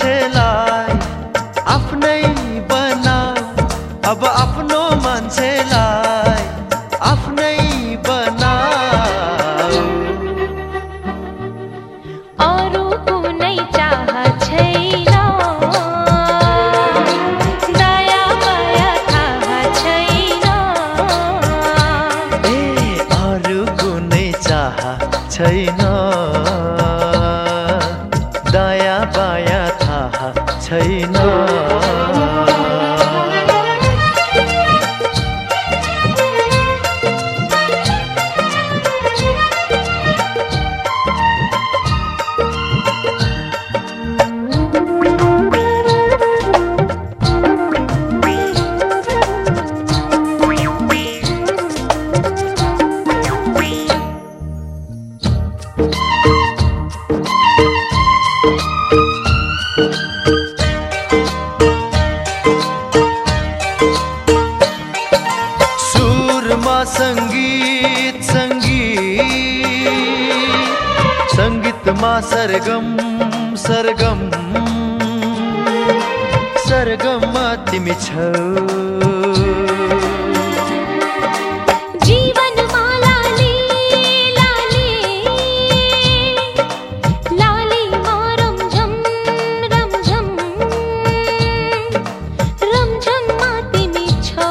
मान्छेलाई आफ्नै बनाऊ, अब आफ्नो मान्छेलाई आफ्नै बनाऊ। अरू कुनै चाह छैन, दया माया थाह छैन। ए अरू कुनै चाह छैन, दया माया थाह छैन। संगीत संगीत संगीतमा सरगम सरगम सरगममा तिमी छौ। जीवनमा लाली लाली लालीमा रमझम रमझम रमझममा तिमी छौ।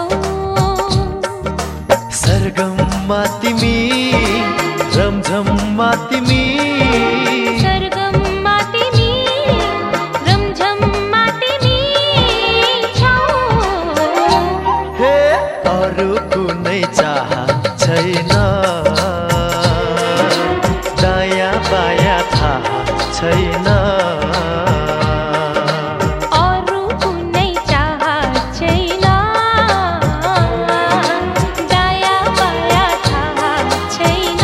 सरगममा तिमी, रमझममा तिमी, सरगममा तिमी, रमझममा तिमी छौ। हे अरू कुनै चाह छैन, दया माया थाह छैन। अरू कुनै चाह छैन, दया माया थाह छैन।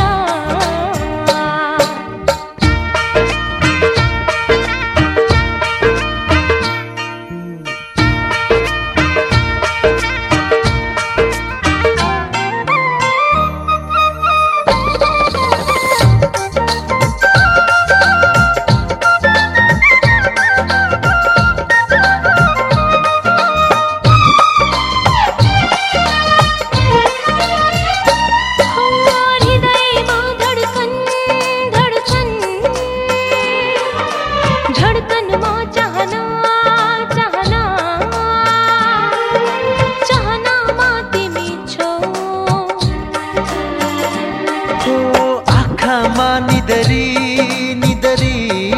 हृदयमा धडकन धडकन धडकनमा चाहना चाहना चाहनामा तिमी छौ। ओ आँखामा निदरी निदरी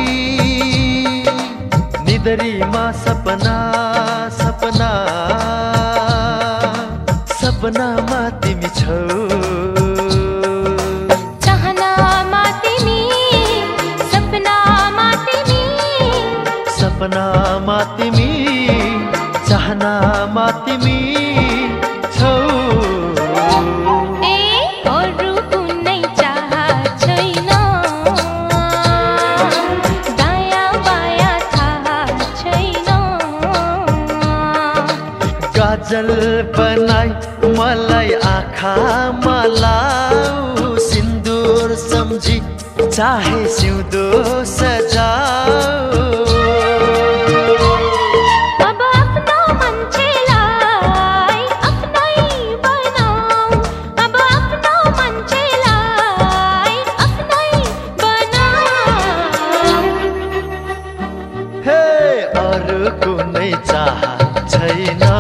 निदरीमा सपना सपना सपनामा तिमी छौ। चाहनामा तिमी, सपनामा तिमी, सपनामा तिमी, चाहनामा तिमी छौ। ए अरू कुनै चाह छैन, दया माया थाह छैन। काजल बनाई मलाई आँखामा लाऊ, सिन्दुर सम्झी चाहे सिउँदो सजाऊ। अब आफ्नो मान्छेलाई आफ्नै बनाऊ, अब आफ्नो मान्छेलाई आफ्नै बनाऊ। हे अरू कुनै चाह छैन,